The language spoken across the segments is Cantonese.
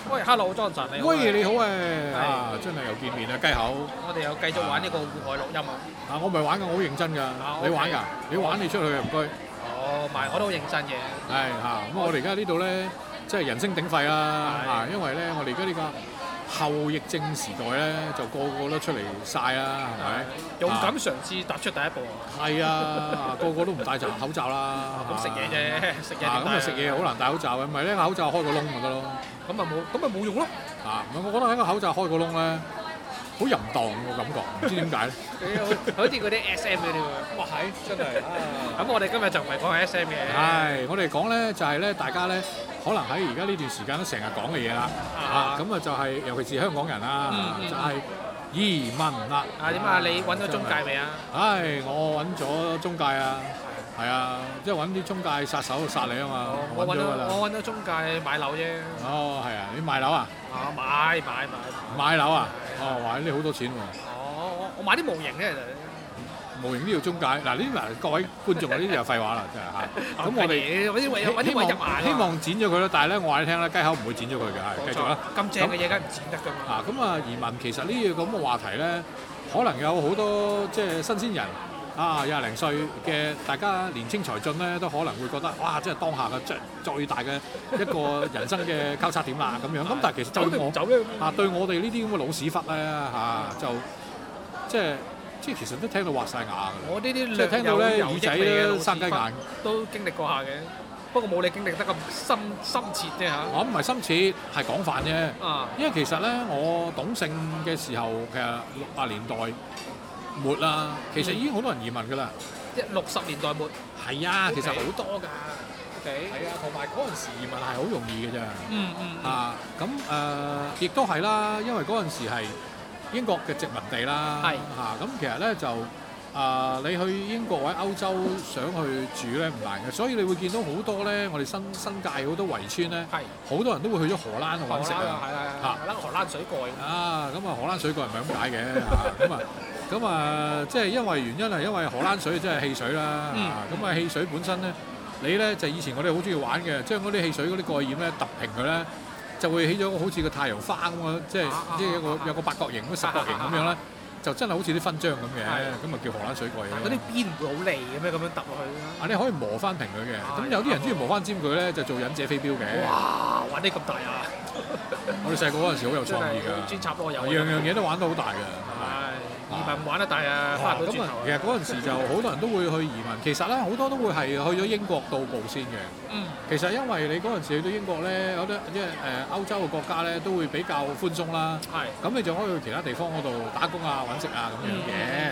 喂，Hello Johnson，你好。 喂，你好真係又見面啦，雞口。 我哋又繼續玩呢個戶外錄音啊！ 我唔係玩㗎，我好認真㗎。你玩㗎？你玩你出去啊，唔該。 我都好認真嘅。 咁我哋而家呢度咧，即係人聲鼎沸啦因為咧，我哋而家呢個後疫症時代咧，就個個都出嚟曬啦，係咪？ 勇敢嘗試踏出第一步。 係啊，個個都唔戴口罩啦。 咁食嘢啫，食嘢咁啊食嘢好難戴口罩嘅，唔係咧口罩開個窿咪得咯。咁咪冇用咯。我覺得喺個口罩開個窿咧，好淫蕩個感覺，唔知點解咧？ 好似嗰啲 SM 嗰啲喎。哇係，真係。咁我哋今日就唔係講 SM 嘅。 我哋講咧就係咧，大家咧可能喺而家呢段時間都成日講嘅嘢啦。咁啊就係尤其是香港人啦，就係移民啦。 點啊？你揾咗中介未啊？ 我揾咗中介啊。係啊，即係揾啲中介殺手殺你啊嘛！ 我揾咗中介買樓啫。 係啊，你買樓啊？買樓啊？哇！你好多錢喎。 我買啲模型咧，其實。 模型都要中介嗱，呢啲各位觀眾啊，呢啲就廢話啦，真係嚇。咁我哋揾啲位入眼。 希望剪咗佢啦，但係咧，我話你聽啦，雞口唔會剪咗佢嘅，係繼續啦。 咁正嘅嘢梗係唔剪得㗎嘛。 咁啊，移民其實呢個咁嘅話題咧，可能有好多即係新鮮人。廿零歲嘅大家年青才俊咧，都可能會覺得哇！即係當下嘅最大嘅一個人生嘅交叉點啦咁樣。咁但係其實對我哋呢啲咁嘅老屎忽咧即係其實都聽到滑晒牙㗎。 我呢啲即係聽到咧耳仔咧生雞眼， 都經歷過下嘅。不過冇你經歷得咁深切啫嚇。 我唔係深切，係廣泛啫。因為其實咧，我懂性嘅時候，其實60年代末啦，其實已經好多人移民㗎啦。 即係60年代末。係啊， 其實好多㗎。係啊，同埋嗰陣時移民係好容易嘅啫。咁亦都係啦，因為嗰陣時係英國嘅殖民地啦。咁其實咧就你去英國或者歐洲想去住咧唔難嘅，所以你會見到好多咧，我哋新界好多圍村咧，好多人都會去咗荷蘭度揾食啊。 荷蘭水蓋。 咁荷蘭水蓋唔係咁解嘅。咁即係因為原因係因為荷蘭水真係汽水啦。汽水本身咧，你咧就以前我哋好中意玩嘅，將嗰啲汽水嗰啲蓋掩咧揼平佢咧，就會起咗好似個太陽花咁啊！即係有個八角形、十角形咁樣咧，就真係好似啲勳章咁嘅，咁啊叫荷蘭水蓋。 嗰啲邊唔會好利嘅咩？咁樣揼落去。 你可以磨翻平佢嘅。咁有啲人中意磨翻尖佢咧，就做忍者飛鏢嘅。 哇！玩啲咁大啊！ 我哋細個嗰陣時好有創意㗎。 專插螺油。 樣嘢都玩得好大㗎。 移民玩得大啊！翻唔到轉頭。 其實嗰陣時就好多人都會去移民，其實咧好多都會係去咗英國到步先嘅。其實因為你嗰陣時去到英國咧，有啲即係歐洲嘅國家咧都會比較寬鬆啦。咁你就可以去其他地方嗰度打工啊、揾食啊咁樣嘅。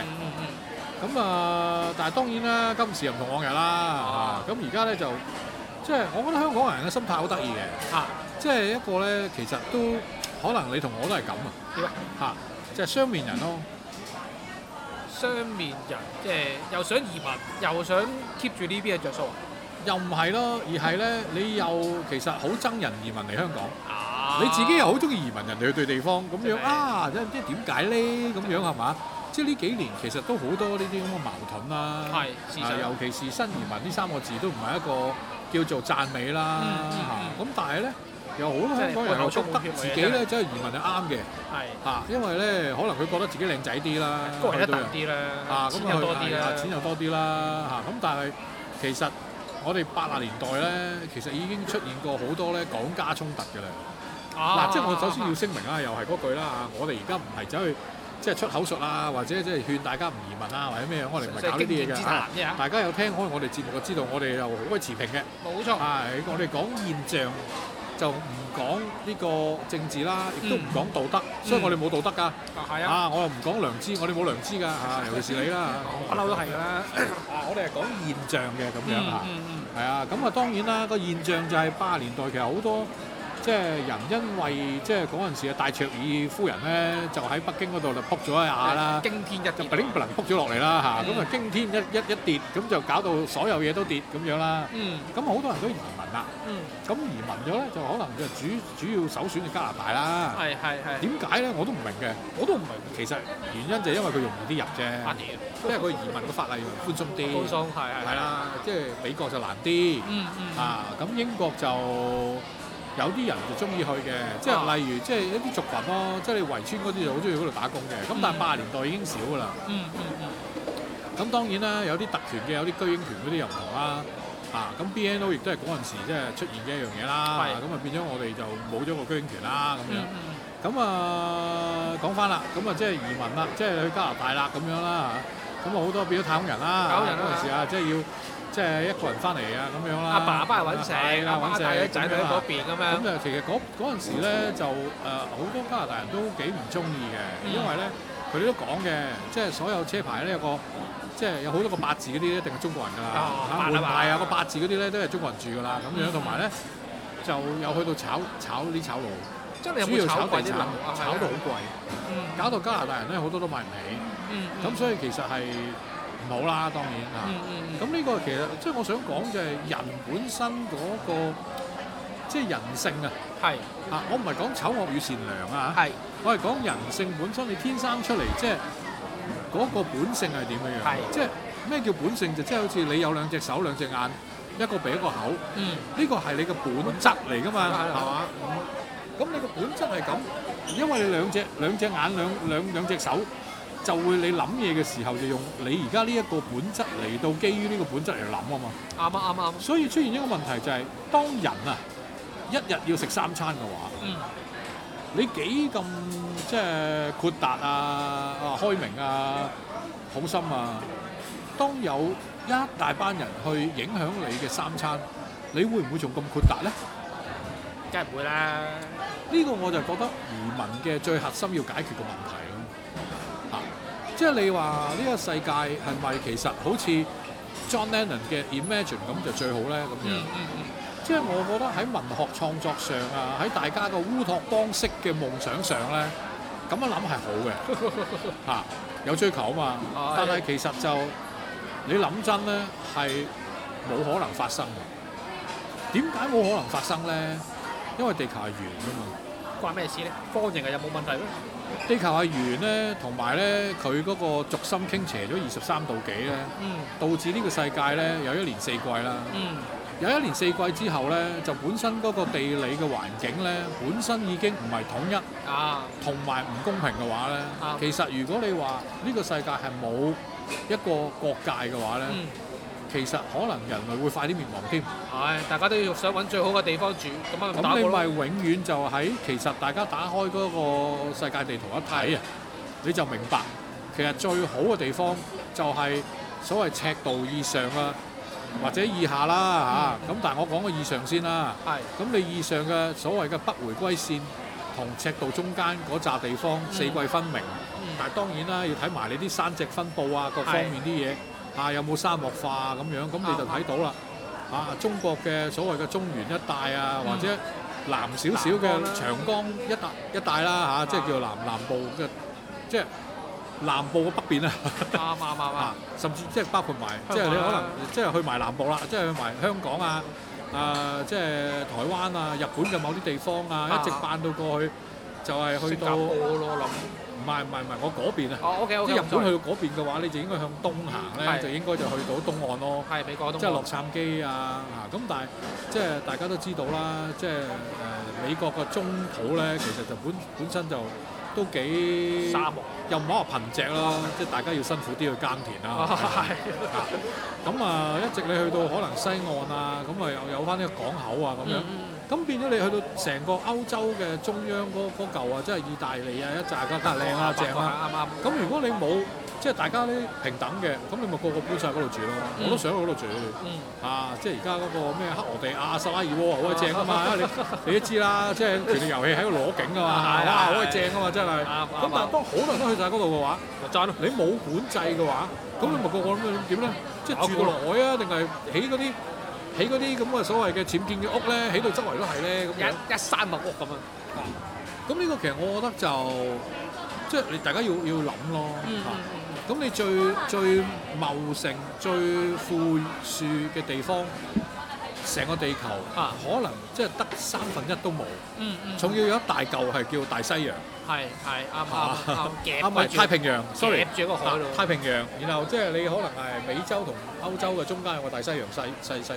但係當然啦，今時又唔同往日啦。咁而家咧就即係我覺得香港人嘅心態好得意嘅。即係一個咧，其實都可能你同我都係咁啊。即係雙面人咯。 雙面人，即係又想移民，又想 keep 住呢邊嘅着數。 又唔係咯，而係咧，你又其實好憎人移民嚟香港。你自己又好中意移民人哋去對地方咁樣即係點解咧？咁樣係嘛？即係呢幾年其實都好多呢啲咁嘅矛盾啦。尤其是新移民呢3個字都唔係一個叫做讚美啦。咁但係咧，有好多香港人又覺得自己咧真係移民係啱嘅。因為咧可能佢覺得自己靚仔啲啦， 高人一等啲啦，錢又多啲啦， 錢又多啲啦。咁但係其實我哋80年代咧，其實已經出現過好多咧港加衝突嘅啦。即係我首先要聲明啦，又係嗰句啦，我哋而家唔係走去即係出口術啊，或者即係勸大家唔移民啊，或者咩，我哋唔係搞呢啲嘢㗎。大家有聽開我哋節目就知道，我哋又好鬼持平嘅。 冇錯。 我哋講現象就唔講呢個政治啦，亦都唔講道德，所以我哋冇道德㗎。我又唔講良知，我哋冇良知㗎。尤其是你啦， 不嬲都係㗎啦。 我哋係講現象嘅咁樣咁當然啦，個現象就係80年代其實好多即係人因為即係嗰陣時戴卓爾夫人咧，就喺北京嗰度就撲咗一下啦， 驚天一跌， 就不能撲咗落嚟啦咁啊驚天一跌，咁就搞到所有嘢都跌咁樣啦。咁好多人都移民啦。咁移民咗咧，就可能就主要首選係加拿大啦。係。點解咧？我都唔明嘅。我都唔明。其實原因就係因為佢容易啲入啫。因為佢移民嘅法例寬鬆啲。寬鬆係啦，即係美國就難啲。咁英國就有啲人就中意去嘅，即係例如即係一啲族群咯，即係你圍村嗰啲就好中意嗰度打工嘅。咁但係80年代已經少㗎啦。咁當然啦，有啲特權嘅，有啲居英權嗰啲又唔同啦。咁 BNO 亦都係嗰陣時即係出現嘅一樣嘢啦。咁啊變咗我哋就冇咗個居英權啦咁樣。咁講翻啦，咁啊即係移民啦，即係去加拿大啦咁樣啦。咁啊好多變咗太空人啦。嗰陣時啊，即係要即係一個人翻嚟啊咁樣啦。阿爸翻嚟揾食，阿媽帶啲仔女喺嗰邊咁樣。咁就其實嗰陣時咧就好多加拿大人都幾唔中意嘅，因為咧佢哋都講嘅，即係所有車牌咧有個。即係有好多個8字嗰啲一定係中國人㗎啦，換牌啊個8字嗰啲咧都係中國人住㗎啦咁樣，同埋咧就有去到炒路，主要炒地產，炒到好貴，搞到加拿大人咧好多都買唔起，咁所以其實係唔好啦，當然嚇。咁呢個其實即係我想講就係人本身嗰個即係人性啊，我唔係講醜惡與善良啊，我係講人性本身，你天生出嚟即係。嗰個本性係點樣？即係咩叫本性？就即係好似你有2隻手、2隻眼、一個鼻一個口，呢個係你嘅本質嚟㗎嘛，係嘛？咁你個本質係咁，因為你兩隻眼、兩隻手，就會你諗嘢嘅時候就用你而家呢一個本質嚟到基於呢個本質嚟諗啊嘛。啱。所以出現一個問題就係，當人啊一日要食3餐嘅話，你幾咁即係豁達啊、開明啊、好心啊，當有一大班人去影響你嘅3餐，你會唔會仲咁豁達咧？梗係唔會啦！呢個我就覺得移民嘅最核心要解決嘅問題咯。即係你話呢個世界係咪其實好似 John Lennon 嘅 Imagine 咁就最好咧？咁樣。即係我覺得喺文學創作上啊，喺大家個烏托邦式嘅夢想上咧，咁樣諗係好嘅，有追求啊嘛。但係其實就你諗真咧，係冇可能發生嘅。點解冇可能發生咧？因為地球係圓㗎嘛。關咩事咧？方形係有冇問題咩？地球係圓咧，同埋咧佢嗰個軸心傾斜咗23度幾咧，導致呢個世界咧有1年4季啦。有1年4季之後咧，就本身嗰個地理嘅環境咧，本身已經唔係統一，同埋唔公平嘅話咧，其實如果你話呢個世界係冇一個國界嘅話咧，其實可能人類會快啲滅亡添。大家都要想揾最好嘅地方住，咁你咪永遠就喺其實大家打開嗰個世界地圖一睇啊，你就明白其實最好嘅地方就係所謂赤道以上啊。或者以下啦嚇，咁但係我講個以上先啦。咁你以上嘅所謂嘅北回歸線同赤道中間嗰紮地方4季分明，但係當然啦，要睇埋你啲山脊分佈啊，各方面啲嘢有冇沙漠化咁樣，咁你就睇到啦。中國嘅所謂嘅中原一帶啊，或者南少少嘅長江一帶啦即係叫南部嘅，即係。南部嘅北邊啊，甚至即係包括埋，即係你可能即係去埋南部啦，即係去埋香港啊，即係台灣啊、日本嘅某啲地方啊，一直扮到過去就係去到唔係，我嗰邊啊，即係日本去到嗰邊嘅話，你就應該向東行咧，就應該就去到東岸咯，美國東岸，即係洛杉磯啊咁但係即係大家都知道啦，即係美國嘅中土咧，其實就本身就都幾沙漠。又唔好話貧瘠咯，即係大家要辛苦啲去耕田啦。咁一直你去到可能西岸啊，咁又有翻呢個港口啊咁樣。咁變咗你去到成個歐洲嘅中央嗰嚿啊，即係意大利啊一紮梗係靚啊正啊。啱。咁如果你冇即係大家咧平等嘅，咁你咪個搬晒嗰度住咯。我都想去嗰度住。即係而家嗰個咩克羅地亞、薩拉熱窩好鬼正啊嘛！你都知啦，即係權力遊戲喺度攞景啊嘛，哇好鬼正啊嘛，真係。咁但係當好多人都去晒嗰度嘅話，你冇管制嘅話，咁你咪個個咁點咧？即係住到落海啊，定係起嗰啲咁嘅所謂嘅僭建嘅屋咧，起到周圍都係咧咁樣一山木屋咁啊！咁呢個其實我覺得就即係你大家要諗咯。咁你最茂盛、最富庶嘅地方，成個地球可能即係得1/3都冇。仲要有一大嚿係叫大西洋。係啱夾太平洋 ，sorry， 夾住個海度。太平洋，然後即係你可能係美洲同歐洲嘅中間有個大西洋，細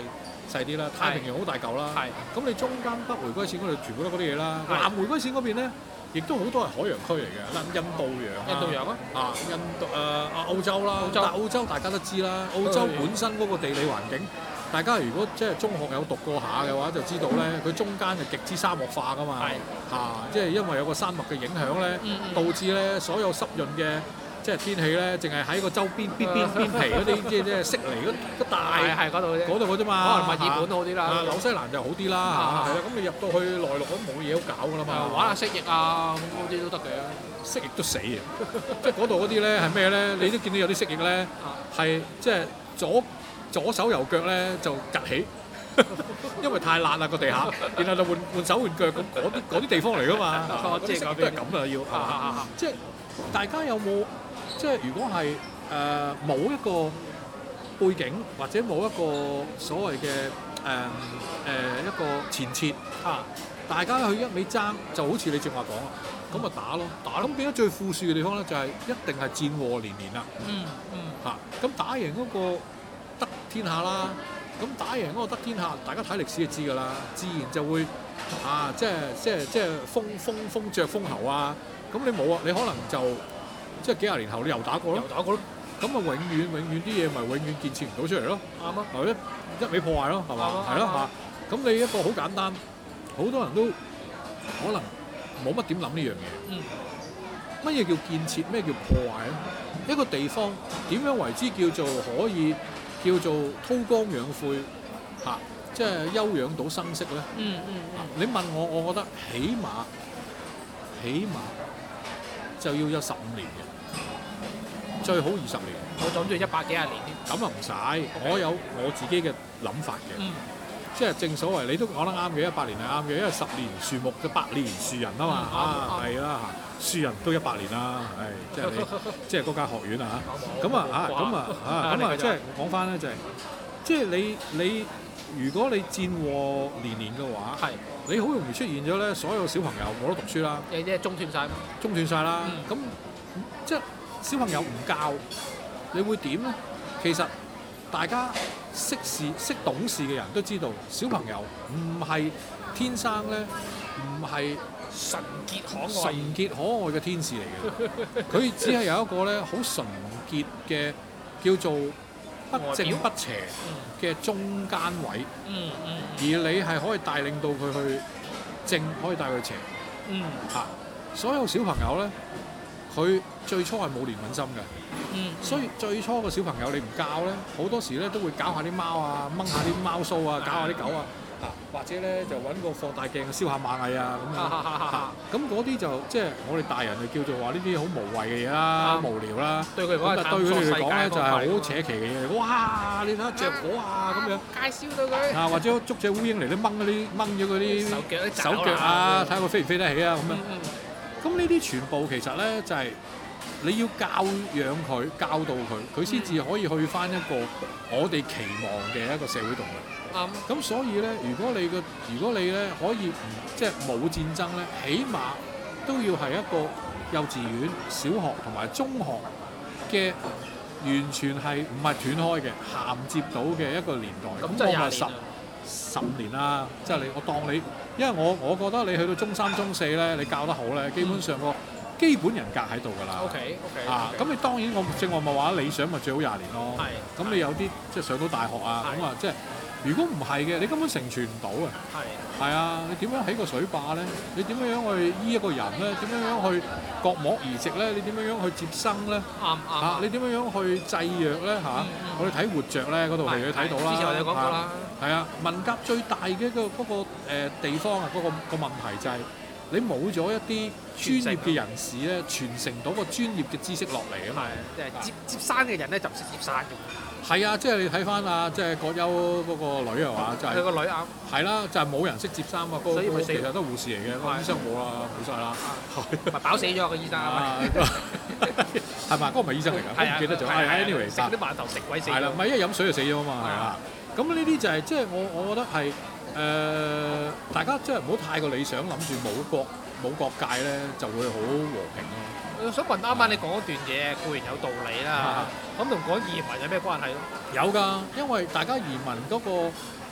細啲啦，太平洋好大嚿啦。咁你中間北回歸線嗰度全部都嗰啲嘢啦，南回歸線嗰邊咧，亦都好多係海洋區嚟嘅，印度洋啊，澳洲啦，但澳洲大家都知啦，澳洲本身嗰個地理環境，大家如果即係中學有讀過下嘅話，就知道咧，佢中間係極之沙漠化噶嘛，即係因為有個山脈嘅影響咧，導致咧所有濕潤嘅即係天氣咧，淨係喺個周邊邊皮嗰啲即係悉尼嗰帶嗰度啫， 嗰度嘅啫嘛。 可能墨爾本好啲啦， 紐西蘭就好啲啦，係啦。咁你入到去內陸都冇嘢好搞噶啦嘛， 玩下蜥蜴啊嗰啲都得嘅。 蜥蜴都死嘅，即係嗰度嗰啲咧係咩咧？你都見到有啲蜥蜴咧係即係左手右腳咧就趌起，因為太辣啦個地下，然後就換手換腳咁嗰啲地方嚟噶嘛。即係都係咁啊要，即係大家有冇即係如果係冇一個背景或者冇一個所謂嘅一個前設大家去一味爭，就好似你正話講啊，咁咪打咯。咁變咗最富庶嘅地方咧，就係一定係戰禍連連啦。咁打贏嗰個得天下啦，咁打贏嗰個得天下，大家睇歷史就知㗎啦，自然就會即係風着風喉啊。咁你冇啊，你可能就即係幾廿年後你又打過咯。咁啊，永遠啲嘢咪永遠建設唔到出嚟咯。啱啊，係咯，一味破壞咯，係嘛？係咯咁你一個好簡單，好多人都可能冇乜點諗呢樣嘢。乜嘢叫建設？咩叫破壞咧？一個地方點樣為之叫做可以叫做韜光養晦即係休養到生息咧？你問我覺得起碼就要有15年嘅，最好20年。 我諗住100幾廿年添。咁啊唔使，我有我自己嘅諗法嘅。即係正所謂你都講得啱嘅，100年係啱嘅，因為10年樹木就100年樹人啊嘛。係啦樹人都100年啦，即係你即係嗰間學院啊即係講翻咧就係，即係你如果你戰禍連連嘅話，你好容易出現咗咧，所有小朋友冇得讀書啦， 即係中斷晒啦。咁即係小朋友唔教，你會點咧？其實大家識懂事嘅人都知道，小朋友唔係天生咧，唔係純潔可愛嘅天使嚟嘅，佢只係有一個咧好純潔嘅叫做不正不邪嘅中間位，而你係可以帶領到佢去正，可以帶佢去邪。所有小朋友咧，佢最初係冇憐憫心嘅，所以最初個小朋友你唔教咧，好多時咧都會搞下啲貓啊，掹下啲貓須啊，搞下啲狗啊。或者咧就揾個放大鏡燒下螞蟻啊咁樣，咁嗰啲就即係我哋大人就叫做話呢啲好無謂嘅嘢啦，無聊啦。對佢嚟講咧就係好扯旗嘅嘢。哇！你睇下隻火啊咁樣，介紹到佢或者捉隻烏蠅嚟咧掹咗嗰啲手腳啊，睇下佢飛唔飛得起啊咁樣。咁呢啲全部其實咧就係你要教養佢，教導佢先至可以去翻一個我哋期望嘅一個社會動力。咁所以咧，如果你咧可以即係冇戰爭咧，起碼都要係一個幼稚園、小學同埋中學嘅完全係唔係斷開嘅銜接到嘅一個年代。咁就15年啦，即係我當你，因為我覺得你去到中3、中4咧，你教得好咧，基本上個基本人格喺度㗎啦。OK。咁你當然我咪話理想咪最好20年咯。咁你有啲即係上到大學啊，咁即係。如果唔係嘅，你根本成全唔到啊！係啊，你點樣起個水壩咧？你點樣去醫一個人咧？點樣去割膜移植咧？你點樣去接生咧？你點樣去製藥咧？我哋睇活着咧嗰度嚟去睇到啦。之前我哋講過啦。係啊，文革最大嘅嗰個地方啊，嗰個問題就係你冇咗一啲專業嘅人士咧，傳承到個專業嘅知識落嚟啊嘛。即係接生嘅人咧就唔識接生嘅。係啊，即係你睇翻啊，即係葛優嗰個女係嘛，就係佢個女啱。係啦，就係冇人識接生啊，所以佢其實都護士嚟嘅，個醫生冇啦，冇晒啦。咪飽死咗個醫生啊？係嘛？嗰個唔係醫生嚟㗎，我唔記得咗。anyway， 食啲饅頭食鬼死。係啦，唔係因為飲水就死咗啊嘛，係啊。咁呢啲就係即係我覺得係大家即係唔好太過理想，諗住冇國界咧就會好和平咯。我想問啱啱你講嗰段嘢固然有道理啦，咁同講移民有咩關係咯？有㗎，因為大家移民嗰個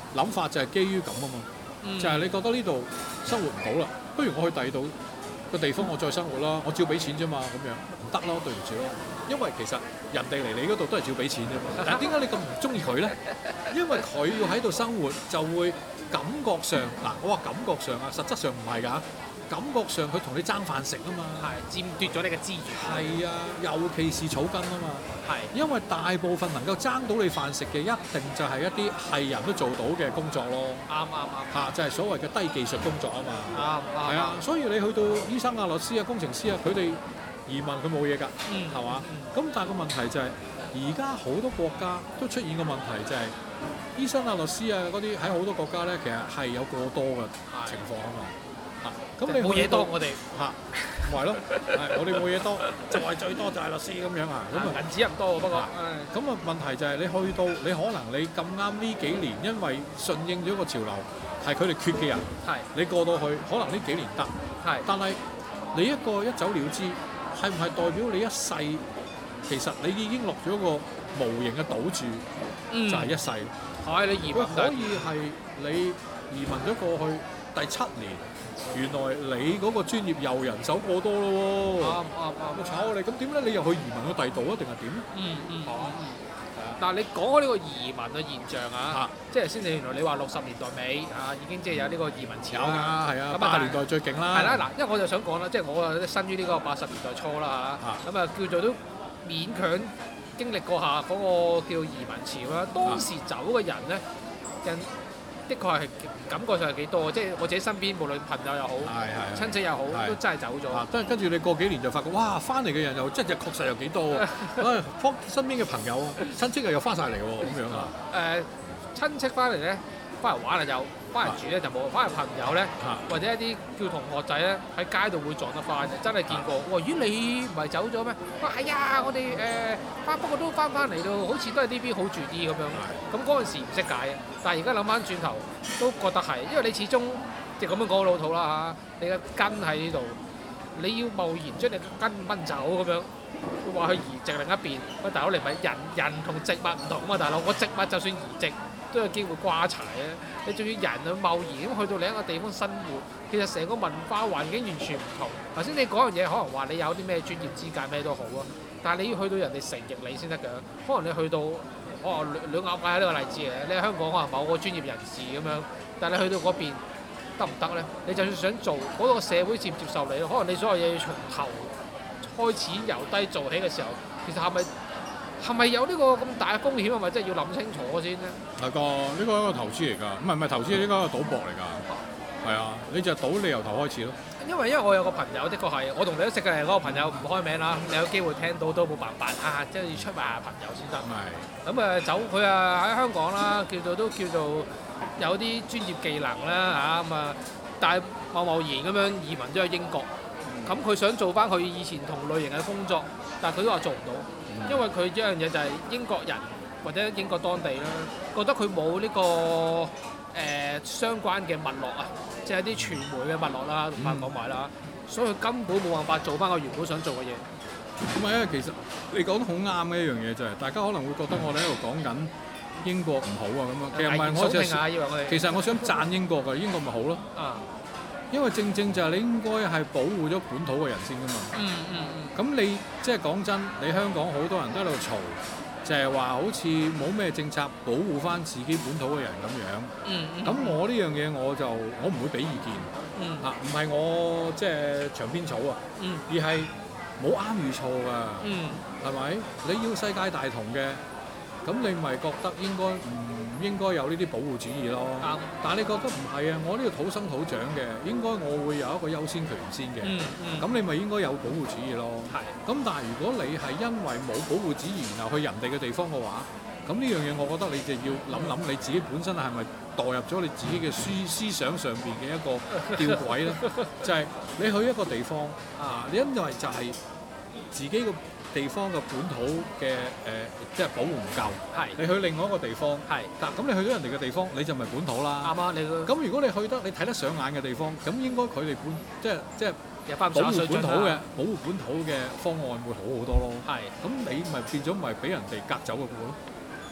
諗法就係基於咁啊嘛，就係你覺得呢度生活唔好啦，不如我去第二度個地方我再生活啦，我照俾錢啫嘛，咁樣唔得咯，對唔住咯，因為其實人哋嚟你嗰度都係照俾錢啫嘛，但係點解你咁唔中意佢咧？因為佢要喺度生活就會感覺上嗱，我話感覺上啊，實質上唔係㗎。感覺上佢同你爭飯食啊嘛， 係佔奪咗你嘅資源。 係啊，尤其是草根啊嘛， 係因為大部分能夠爭到你飯食嘅，一定就係一啲係人都做到嘅工作咯。 啱嚇，就係所謂嘅低技術工作啊嘛。 啱係啊，所以你去到醫生啊、律師啊、工程師啊，佢哋移民佢冇嘢㗎，係嘛？咁但係個問題就係，而家好多國家都出現個問題就係，醫生啊、律師啊嗰啲喺好多國家咧，其實係有過多嘅情況啊嘛。咁你冇嘢多，我哋咪係咯，我哋冇嘢多，就係最多就係律師咁樣啊。咁啊銀紙又唔多喎，不過咁啊問題就係你去到你可能你咁啱呢幾年，因為順應咗個潮流，係佢哋缺嘅人，你過到去可能呢幾年得，但係你一個一走了之，係唔係代表你一世其實你已經落咗個無形嘅賭注，就係一世。 係你移民可以係你移民咗過去第7年。原來你嗰個專業又人手過多咯喎，我炒你，咁點咧？你又去移民去第度啊？定係點？ 嗱，你講開呢個移民嘅現象啊，即係先你原來你話60年代尾已經即係有呢個移民潮啦， 係啊，80年代最勁啦。 係啦，嗱，因為我就想講啦，即係我啊生於呢個80年代初啦嚇，咁啊叫做都勉強經歷過下嗰個叫移民潮啦。當時走嘅人咧，的確係感覺上係幾多，即係我自己身邊無論朋友又好，親戚又好，都真係走咗。 跟住你過幾年就發覺，哇！翻嚟嘅人又真係確實有幾多喎。幫身邊嘅朋友、親戚又翻晒嚟喎，咁樣啊。 親戚翻嚟咧，翻嚟玩啊有，翻嚟住咧就冇。翻嚟朋友咧，或者一啲叫同學仔咧喺街度會撞得翻，真係見過。哇！咦，你唔係走咗咩？哇，係啊，我哋不過都翻嚟到，好似都係呢邊好住啲咁樣。咁嗰陣時唔識解嘅，但係而家諗翻轉頭都覺得係，因為你始終即係咁樣講老土啦嚇，你嘅根喺呢度，你要貿然將你嘅根掹走咁樣，話去移植另一邊，喂大佬你咪人同植物唔同啊嘛，大佬我植物就算移植都有機會瓜柴啊，你仲要人去貿然咁去到另一個地方生活，其實成個文化環境完全唔同。頭先你講樣嘢，可能話你有啲咩專業資格咩都好啊，但係你要去到人哋承認你先得㗎，可能你去到。兩鴨解係呢個例子嘅，你喺香港可能某個專業人士咁樣，但係你去到嗰邊得唔得咧？你就算想做嗰個社會接唔接受你咯？可能你所有嘢要從頭開始由低做起嘅時候，其實係咪有呢個咁大嘅風險？係咪真係要諗清楚先咧？ 係個呢個係一個投資嚟㗎，唔係投資，呢個係賭博嚟㗎。係啊，你就賭你由頭開始咯。因為我有個朋友，的確係我同你都識嘅嗰個朋友，唔開名啦。你有機會聽到都冇辦法即係要出賣下朋友先得。咁走佢喺香港啦，都叫做有啲專業技能啦咁啊，但係貿然咁樣移民咗去英國。咁佢想做翻佢以前同類型嘅工作，但係佢都話做唔到，因為佢一樣嘢就係英國人或者英國當地啦，覺得佢冇呢個相關嘅脈絡啊。即係啲傳媒嘅脈絡啦，同埋講埋啦，所以佢根本冇辦法做翻佢原本想做嘅嘢。 唔係啊，其實你講得好啱嘅一樣嘢就係，大家可能會覺得我哋喺度講緊英國唔好啊咁樣。其實唔係，其實我想讚英國㗎，英國咪好咯。因為正就係你應該係保護咗本土嘅人先㗎嘛。咁你即係講真，你香港好多人都喺度嘈。就係話好似冇咩政策保護翻自己本土嘅人咁樣。咁我呢樣嘢我唔會俾意見。唔係我即係長篇草啊。而係冇啱與錯㗎。係咪？你要世界大同嘅，咁你咪覺得應該唔應該有呢啲保護主義咯？但係你覺得唔係啊？我呢個土生土長嘅，應該我會有一個優先權先嘅。咁你咪應該有保護主義咯。咁但係如果你係因為冇保護主義，然後去人哋嘅地方嘅話，咁呢樣嘢我覺得你就要諗你自己本身係咪墮入咗你自己嘅思想上邊嘅一個吊詭咧？就係你去一個地方你因為就係自己個地方嘅本土嘅即係保護唔夠，你去另外一個地方，咁你去咗人哋嘅地方，你就咪本土啦。啱啊，咁如果你去得你睇得上眼嘅地方，咁應該佢哋即係保護本土嘅方案會好好多咯。咁你咪變咗咪俾人哋隔走嘅喎咯。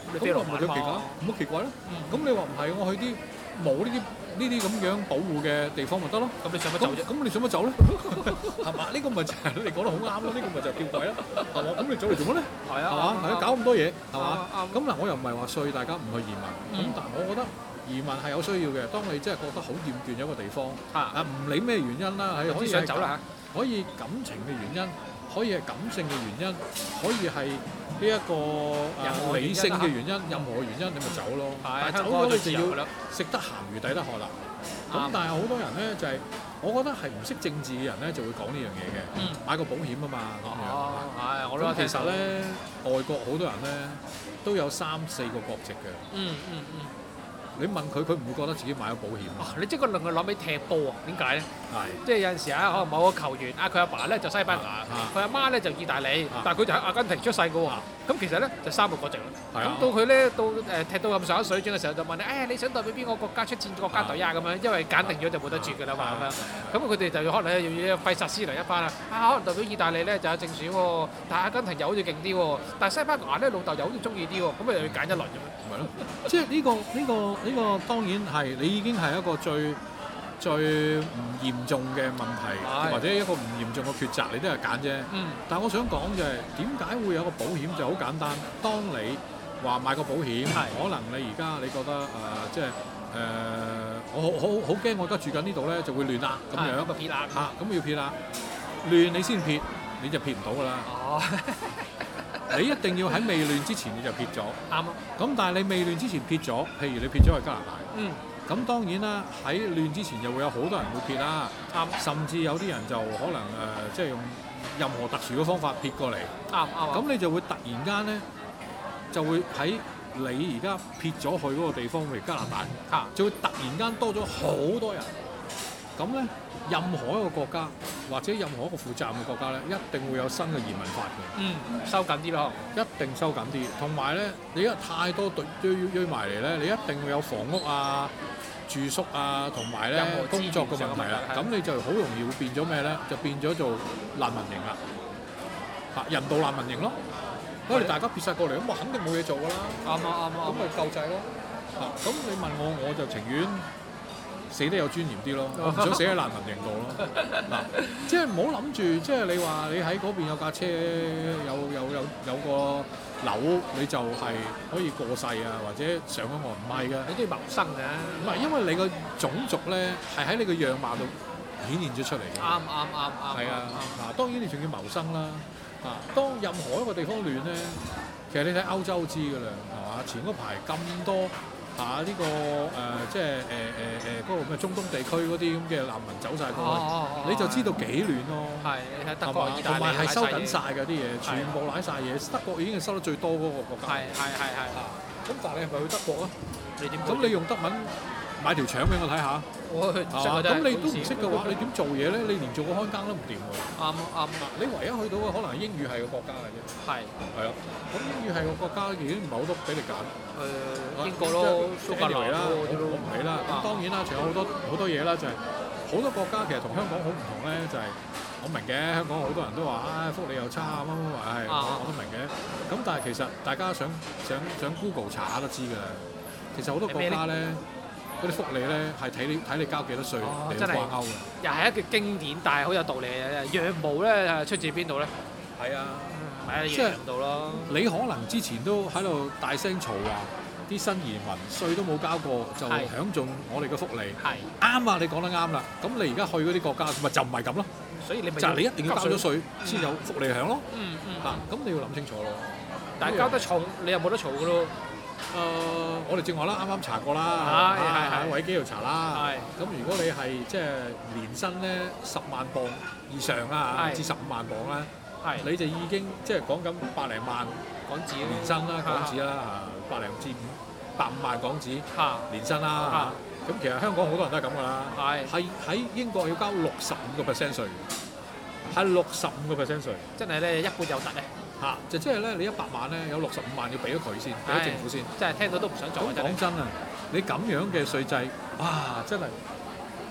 你飛落咪就奇怪，唔好奇怪咯。咁你話唔係，我去啲冇呢啲咁樣保護嘅地方咪得咯？ 咁你想乜走啫？ 咁你想乜走咧？係嘛？呢個咪就係你講得好啱咯。呢個咪就叫鬼啦，係嘛？咁你走嚟做乜咧？ 係啊， 係嘛？係啊，搞咁多嘢係嘛？咁嗱，我又唔係話衰大家唔去移民，咁但係我覺得移民係有需要嘅。當你真係覺得好厭倦一個地方，唔理咩原因啦，係可以想走啦， 可以感情嘅原因，可以係感性嘅原因，可以係呢一個理性嘅原因，任何原因你咪走咯。但係走咗你就要食得鹹魚抵得渴啦。咁但係好多人咧就係，我覺得係唔識政治嘅人咧就會講呢樣嘢嘅，買個保險啊嘛咁樣。 係，我都其實咧，外國好多人咧都有3、4個國籍嘅。你問佢，佢唔會覺得自己買咗保險。 你即係令佢諗起踢波啊？點解咧？即係有陣時啊，可能某個球員佢阿爸咧就西班牙，佢阿媽咧就意大利，但係佢就喺阿根廷出世嘅喎。咁其實咧就3個國籍咯。咁到佢咧踢到咁上下水準嘅時候，就問你，你想代表邊個國家出戰國家隊啊？咁樣，因為揀定咗就冇得轉㗎啦嘛。咁樣，咁佢哋就可能要費煞思量一番啦。可能代表意大利咧就有正選喎，但係阿根廷又好似勁啲喎，但係西班牙咧老豆又好似中意啲喎，咁又要揀一輪咁樣。 係咯，即係呢個當然係你已經係一個最唔嚴重嘅問題，或者一個唔嚴重嘅抉擇，你都係揀啫。但係我想講就係點解會有個保險就好簡單。當你話買個保險，可能你而家你覺得即係我好驚，我而家住緊呢度咧就會亂啦咁樣。 咁撇啦咁要撇啦，亂你先撇，你就撇唔到㗎啦。你一定要喺未亂之前你就撇咗。 啱啊。咁但係你未亂之前撇咗，譬如你撇咗去加拿大。咁當然啦，喺亂之前又會有好多人會撇啦。甚至有啲人就可能即係用任何特殊嘅方法撇過嚟。咁你就會突然間咧，就會喺你而家撇咗去嗰個地方，譬如加拿大，就會突然間多咗好多人。咁咧，任何一個國家或者任何一個負責任嘅國家咧，一定會有新嘅移民法嘅。 收緊啲咯， 一定收緊啲。同埋咧，你而家太多堆埋嚟咧，你一定會有房屋啊、住宿啊，同埋咧工作嘅問題啦。咁你就好容易會變咗咩咧？就變咗做難民營啦，人道難民營咯。因為大家撇晒過嚟，咁我肯定冇嘢做㗎啦。啱，咁咪救濟咯。咁你問我就情願死得有尊嚴啲咯，我唔想死喺難民營度咯。即係唔好諗住，即係你話你喺嗰邊有架車，有個樓，你就係可以過世啊，或者上咗岸，唔係㗎。 你都要謀生㗎。 唔係，因為你個種族咧係喺你個樣貌度顯現咗出嚟嘅。啱。係啊，當然你仲要謀生啦。當任何一個地方亂咧，其實你睇歐洲知㗎啦，係嘛？前嗰排咁多。呢個即係嗰個咩中東地區嗰啲咁嘅難民走晒過去，你就知道幾亂咯。 係，你睇德國、意大利， 同埋係收緊晒㗎啲嘢，全部攋晒嘢。德國已經係收得最多嗰個國家。 係。 咁但係你係咪去德國啊？ 你點？ 咁你用德文買條腸俾我睇下。咁你都唔識嘅話，你點做嘢咧？你連做個看更都唔掂喎。啱。你唯一去到嘅可能係英語系嘅國家嘅啫。係啊。咁英語系嘅國家已經唔係好多俾你揀。 英國咯，蘇格蘭啦， 我唔理啦。咁當然啦，仲有好多嘢啦，就係好多國家其實同香港好唔同咧，就係我明嘅。香港好多人都話福利又差乜我都明嘅。咁但係其實大家想 Google 查下都知㗎啦。其實好多國家咧。嗰啲福利咧係睇你交幾多稅嚟掛鈎嘅， 又係一個經典，但係好有道理嘅。羊毛咧出自邊度咧？ 係啊， 即係度咯。 你可能之前都喺度大聲嘈話啲新移民稅都冇交過，就享盡我哋嘅福利。係啱啊！你講得啱啦。咁你而家去嗰啲國家，咪就唔係咁咯。所以你咪就係你一定要交咗稅先有福利享咯。咁你要諗清楚咯。 但係交得重，你又冇得嘈㗎咯。 我哋正話啦，啱啱查過啦，喺維基度查啦。咁如果你係即係年薪咧10萬磅以上啦，至15萬磅啦，你就已經即係講緊百零萬港紙年薪啦，港紙啦嚇，100零至150萬港紙年薪啦。咁其實香港好多人都係咁噶啦，係喺英國要交65% 稅，係65% 稅， 真係咧一半有突咧。 就即係咧，你100萬咧有65萬要俾咗佢先，俾咗政府先。 真係聽到都唔想做。 講真啊，你咁樣嘅稅制，哇！真係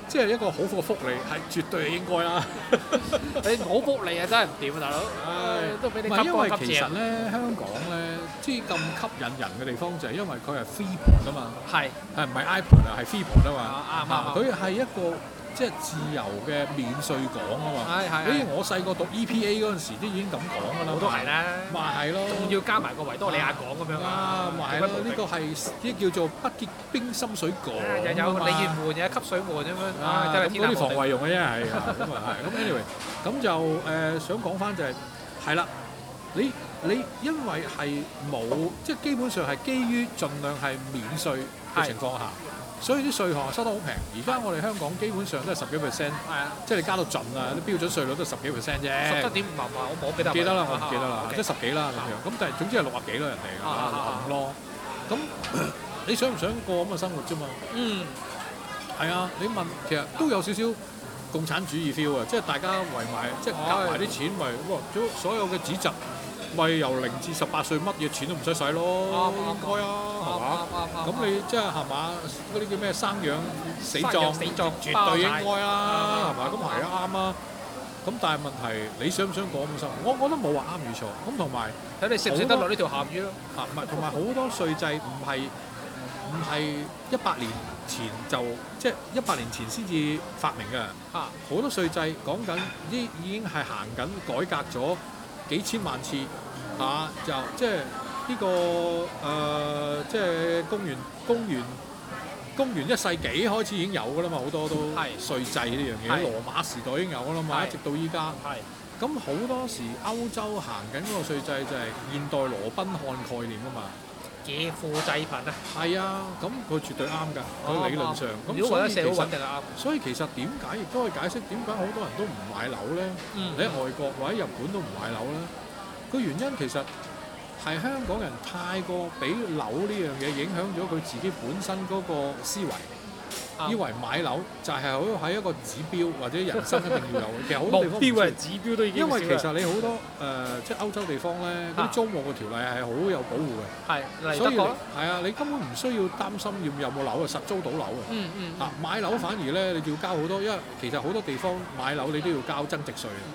即係一個好嘅福利，係絕對係應該啦。 你冇福利啊，真係唔掂啊，大佬！都俾你唔係因為急其實咧，香港咧，即係咁吸引人嘅地方就係因為佢係 Freeport 啊嘛。係唔係 iPod 啊？係 Freeport 啊嘛。啱。佢係一個即係自由嘅免稅港啊嘛。我細個讀 EPA 嗰陣時都已經咁講㗎啦。 我都係啦。咪係咯。仲要加埋個維多利亞港咁樣啊！ 咪係咯，呢個係啲叫做北極冰深水港。 又有鯉魚門，又有吸水門咁樣。真係天嗰啲防衞用嘅啫，係咁啊係。咁 anyway，咁就想講翻就係啦，你因為係冇即係基本上係基於盡量係免稅嘅情況下。所以啲稅項收得好平，而家我哋香港基本上都係10幾%，即係你加到盡啊！啲標準稅率都10幾%啫。17.5我冇記得。記得啦，我唔記得啦，即係10幾啦咁樣。咁但係總之係60幾啦，人哋65咯。咁你想唔想過咁嘅生活啫嘛？係啊，你問其實都有少少共產主義 feel 啊！即係大家圍埋，即係夾埋啲錢，咪哇！所有嘅子侄。咪由0至18歲乜嘢錢都唔使使咯，應該啊，係嘛？咁你即係係嘛？嗰啲叫咩生養死葬，絕對應該啊，係嘛？咁係啊，啱啊。咁但係問題，你想唔想講咁深？我覺得冇話啱與錯。咁同埋睇你食唔食得落呢條鹹魚咯。 唔係，同埋好多稅制唔係100年前就即係100年前先至發明嘅。好多稅制講緊已經係行緊改革咗幾千萬次。就即係呢個即係公元1世紀開始已經有㗎啦嘛，好多都稅制呢樣嘢，羅馬時代已經有㗎啦嘛，一直到依家。咁好多時歐洲行緊嗰個稅制就係現代羅賓漢概念啊嘛， 劫富濟貧啊。係啊，咁佢絕對啱㗎，佢理論上。 如果覺得社會穩定係啱。 所以其實點解亦都可以解釋點解好多人都唔買樓咧？你喺外國或者日本都唔買樓咧？個原因其實係香港人太過俾樓呢樣嘢影響咗佢自己本身嗰個思維，以為買樓就係喺一個指標或者人生一定要有。其實好多地方目標嘅指標都已經因為其實你好多即係歐洲地方咧，嗰啲租務嘅條例係好有保護嘅。所以係啊，你根本唔需要擔心有冇樓啊，實租到樓啊。買樓反而咧你要交好多，因為其實好多地方買樓你都要交增值稅。